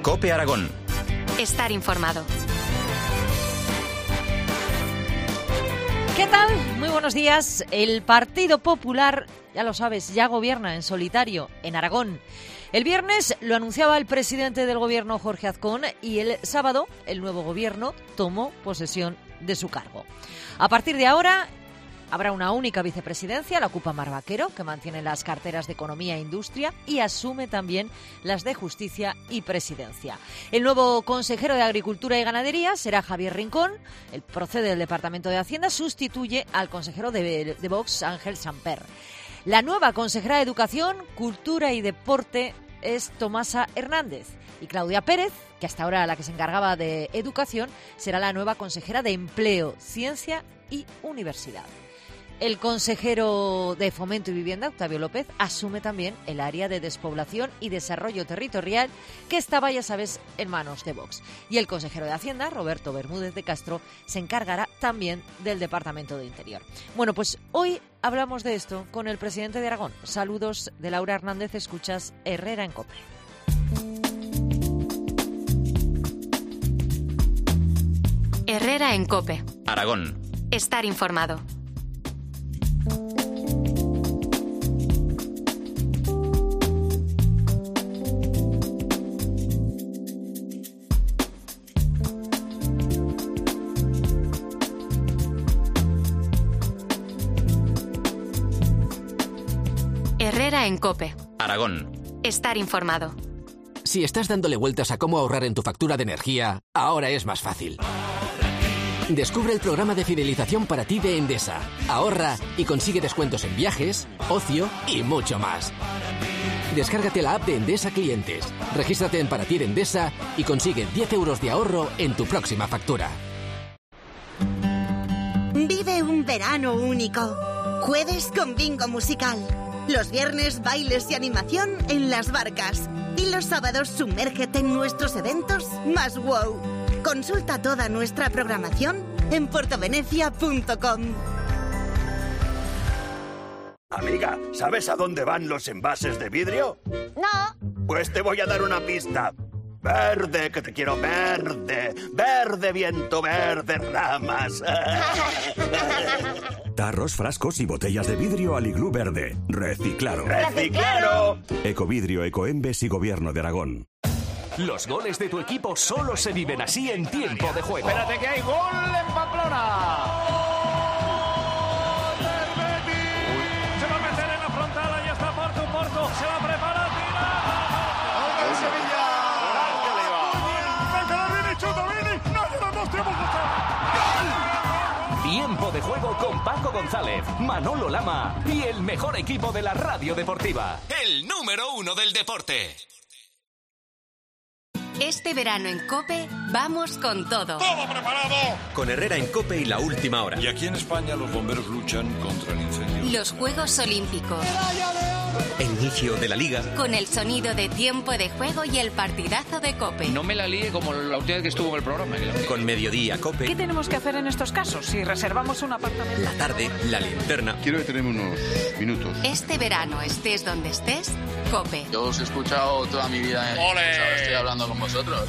COPE Aragón. Estar informado. ¿Qué tal? Muy buenos días. El Partido Popular, ya lo sabes, ya gobierna en solitario en Aragón. El viernes lo anunciaba el presidente del gobierno, Jorge Azcón, y el sábado el nuevo gobierno tomó posesión de su cargo. A partir de ahora habrá una única vicepresidencia, la ocupa Mar Vaquero, que mantiene las carteras de Economía e Industria y asume también las de Justicia y Presidencia. El nuevo consejero de Agricultura y Ganadería será Javier Rincón. Él procede del Departamento de Hacienda, sustituye al consejero de Vox, Ángel Samper. La nueva consejera de Educación, Cultura y Deporte es Tomasa Hernández. Y Claudia Pérez, que hasta ahora era la que se encargaba de Educación, será la nueva consejera de Empleo, Ciencia y Universidad. El consejero de Fomento y Vivienda, Octavio López, asume también el área de Despoblación y Desarrollo Territorial, que estaba, ya sabes, en manos de Vox. Y el consejero de Hacienda, Roberto Bermúdez de Castro, se encargará también del Departamento de Interior. Bueno, pues hoy hablamos de esto con el presidente de Aragón. Saludos de Laura Hernández, escuchas Herrera en COPE. Herrera en COPE. Aragón. Estar informado. Herrera en COPE. Aragón. Estar informado. Si estás dándole vueltas a cómo ahorrar en tu factura de energía, ahora es más fácil. Descubre el programa de fidelización para ti de Endesa. Ahorra y consigue descuentos en viajes, ocio y mucho más. Descárgate la app de Endesa Clientes. Regístrate en Para ti de Endesa y consigue 10 euros de ahorro en tu próxima factura. Vive un verano único. Jueves con bingo musical. Los viernes bailes y animación en las barcas. Y los sábados sumérgete en nuestros eventos más wow. Consulta toda nuestra programación en portovenecia.com. Amiga, ¿sabes a dónde van los envases de vidrio? No. Pues te voy a dar una pista. Verde, que te quiero verde. Verde, viento verde, ramas. Tarros, frascos y botellas de vidrio Aliglú verde. Reciclaro. ¡Reciclaro! Ecovidrio, Ecoembes y Gobierno de Aragón. Los goles de tu equipo solo se viven así en tiempo de juego. Espérate que hay gol en Pamplona. ¡Gol del Betis! Se va a meter en la frontal, ahí está Porto, se la prepara, tira. ¡Gol del Sevilla! ¡Venga, Vini, chuta, Vini! ¡Nadie los dos tenemos ¡gol! Tiempo de juego con Paco González, Manolo Lama y el mejor equipo de la radio deportiva. El número 1 del deporte. Este verano en COPE vamos con todo. ¡Todo preparado! Con Herrera en COPE y La Última Hora. Y aquí en España los bomberos luchan contra el incendio. Los Juegos Olímpicos. El inicio de la Liga. Con el sonido de tiempo de juego y el partidazo de COPE. No me la líe como la última vez que estuvo en el programa. Con Mediodía COPE. ¿Qué tenemos que hacer en estos casos si reservamos un apartamento? La tarde, La Linterna. Quiero detenerme unos minutos. Este verano, estés donde estés, COPE. Yo os he escuchado toda mi vida. ¡Ole! Estoy hablando con vosotros.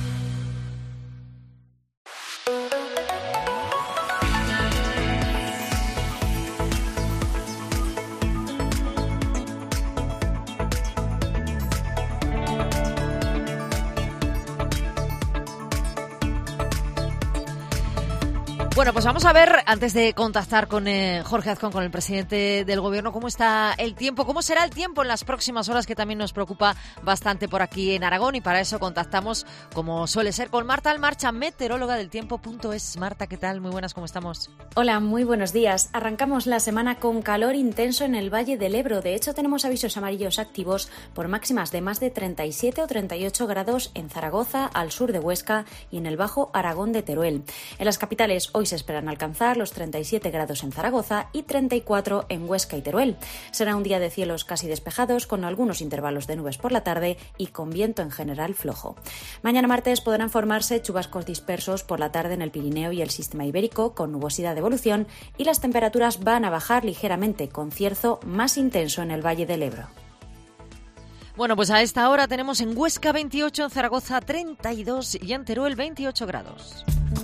Bueno, pues vamos a ver, antes de contactar con Jorge Azcón, con el presidente del gobierno, cómo está el tiempo, cómo será el tiempo en las próximas horas, que también nos preocupa bastante por aquí en Aragón, y para eso contactamos, como suele ser, con Marta Almarcha, meteoróloga del tiempo.es. Marta, ¿qué tal? Muy buenas, ¿cómo estamos? Hola, muy buenos días. Arrancamos la semana con calor intenso en el Valle del Ebro. De hecho, tenemos avisos amarillos activos por máximas de más de 37 o 38 grados en Zaragoza, al sur de Huesca y en el Bajo Aragón de Teruel. En las capitales hoy se esperan alcanzar los 37 grados en Zaragoza y 34 en Huesca y Teruel. Será un día de cielos casi despejados, con algunos intervalos de nubes por la tarde y con viento en general flojo. Mañana martes podrán formarse chubascos dispersos por la tarde en el Pirineo y el Sistema Ibérico, con nubosidad de evolución, y las temperaturas van a bajar ligeramente, con cierzo más intenso en el Valle del Ebro. Bueno, pues a esta hora tenemos en Huesca 28, en Zaragoza 32 y en Teruel 28 grados.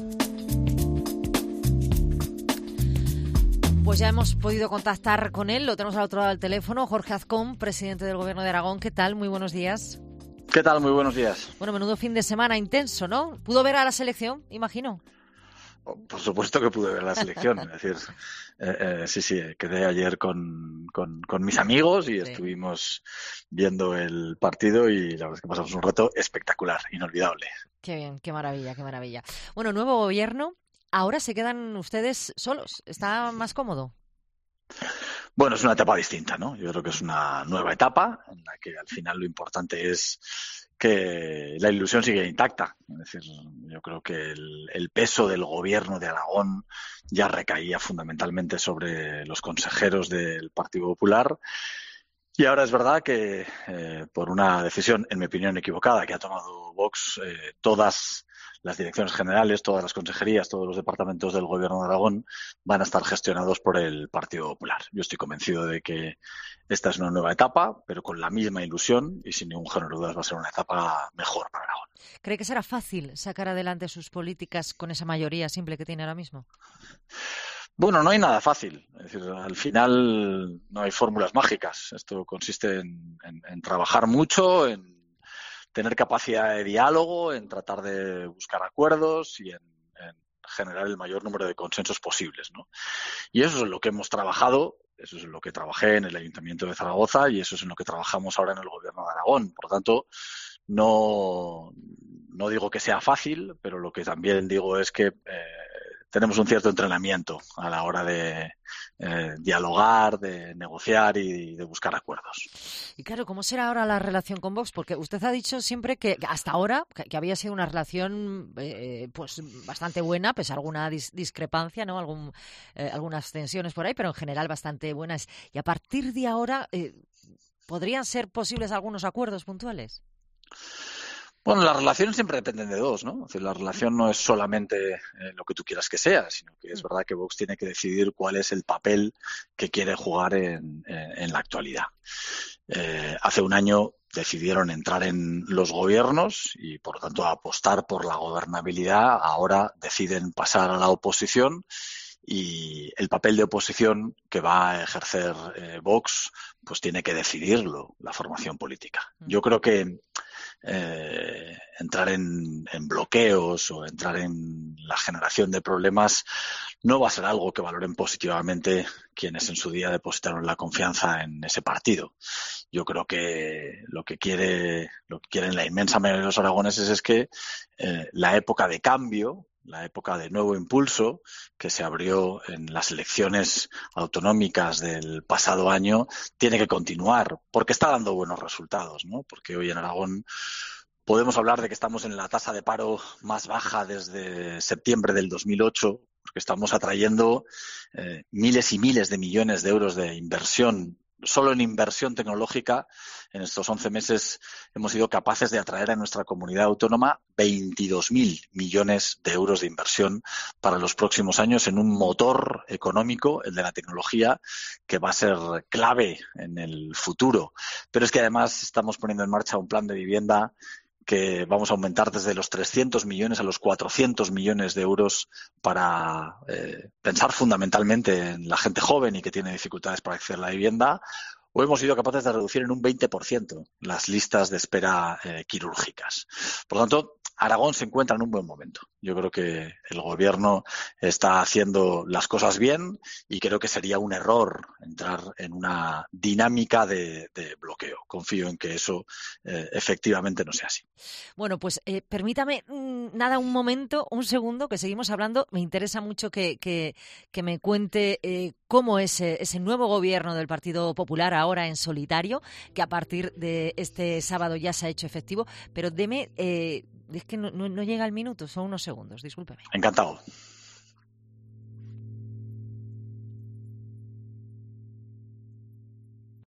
Pues ya hemos podido contactar con él, lo tenemos al otro lado del teléfono, Jorge Azcón, presidente del Gobierno de Aragón. ¿Qué tal? Muy buenos días. ¿Qué tal? Muy buenos días. Bueno, menudo fin de semana intenso, ¿no? ¿Pudo ver a la selección, imagino? Por supuesto que pude ver la selección. Es decir, sí, quedé ayer con mis amigos y estuvimos viendo el partido y la verdad es que pasamos un rato espectacular, inolvidable. Qué bien, qué maravilla, qué maravilla. Bueno, nuevo gobierno, ahora se quedan ustedes solos. ¿Está más cómodo? Bueno, es una etapa distinta, ¿no? Yo creo que es una nueva etapa en la que al final lo importante es que la ilusión sigue intacta. Es decir, yo creo que el peso del gobierno de Aragón ya recaía fundamentalmente sobre los consejeros del Partido Popular. Y ahora es verdad que por una decisión, en mi opinión, equivocada que ha tomado Vox, todas las direcciones generales, todas las consejerías, todos los departamentos del Gobierno de Aragón van a estar gestionados por el Partido Popular. Yo estoy convencido de que esta es una nueva etapa, pero con la misma ilusión y sin ningún género de dudas va a ser una etapa mejor para Aragón. ¿Cree que será fácil sacar adelante sus políticas con esa mayoría simple que tiene ahora mismo? Bueno, no hay nada fácil. Es decir, al final no hay fórmulas mágicas. Esto consiste en trabajar mucho, en tener capacidad de diálogo, en tratar de buscar acuerdos y en generar el mayor número de consensos posibles, ¿no? Y eso es en lo que hemos trabajado, eso es en lo que trabajé en el Ayuntamiento de Zaragoza y eso es en lo que trabajamos ahora en el Gobierno de Aragón. Por lo tanto, no digo que sea fácil, pero lo que también digo es que tenemos un cierto entrenamiento a la hora de dialogar, de negociar y de buscar acuerdos. Y claro, ¿cómo será ahora la relación con Vox? Porque usted ha dicho siempre que hasta ahora que había sido una relación pues bastante buena, pese a alguna discrepancia, ¿no? Algunas tensiones por ahí, pero en general bastante buenas. Y a partir de ahora, ¿podrían ser posibles algunos acuerdos puntuales? Bueno, las relaciones siempre dependen de dos, ¿no? Es decir, la relación no es solamente lo que tú quieras que sea, sino que es verdad que Vox tiene que decidir cuál es el papel que quiere jugar en la actualidad. Hace un año decidieron entrar en los gobiernos y, por lo tanto, apostar por la gobernabilidad. Ahora deciden pasar a la oposición y el papel de oposición que va a ejercer Vox pues tiene que decidirlo la formación política. Yo creo que entrar en bloqueos o entrar en la generación de problemas no va a ser algo que valoren positivamente quienes en su día depositaron la confianza en ese partido. Yo creo que lo que quieren la inmensa mayoría de los aragoneses es que la época de cambio, la época de nuevo impulso que se abrió en las elecciones autonómicas del pasado año tiene que continuar porque está dando buenos resultados, ¿no? Porque hoy en Aragón podemos hablar de que estamos en la tasa de paro más baja desde septiembre del 2008, porque estamos atrayendo miles y miles de millones de euros de inversión. Solo en inversión tecnológica, en estos 11 meses, hemos sido capaces de atraer a nuestra comunidad autónoma 22.000 millones de euros de inversión para los próximos años en un motor económico, el de la tecnología, que va a ser clave en el futuro. Pero es que además estamos poniendo en marcha un plan de vivienda que vamos a aumentar desde los 300 millones a los 400 millones de euros para pensar fundamentalmente en la gente joven y que tiene dificultades para acceder a la vivienda. O hemos sido capaces de reducir en un 20% las listas de espera quirúrgicas. Por lo tanto, Aragón se encuentra en un buen momento. Yo creo que el Gobierno está haciendo las cosas bien y creo que sería un error entrar en una dinámica de bloqueo. Confío en que eso efectivamente no sea así. Bueno, pues permítame un segundo, que seguimos hablando. Me interesa mucho que me cuente cómo es ese nuevo Gobierno del Partido Popular ahora en solitario, que a partir de este sábado ya se ha hecho efectivo. Pero deme... es que no llega el minuto, son unos segundos, discúlpeme. Encantado.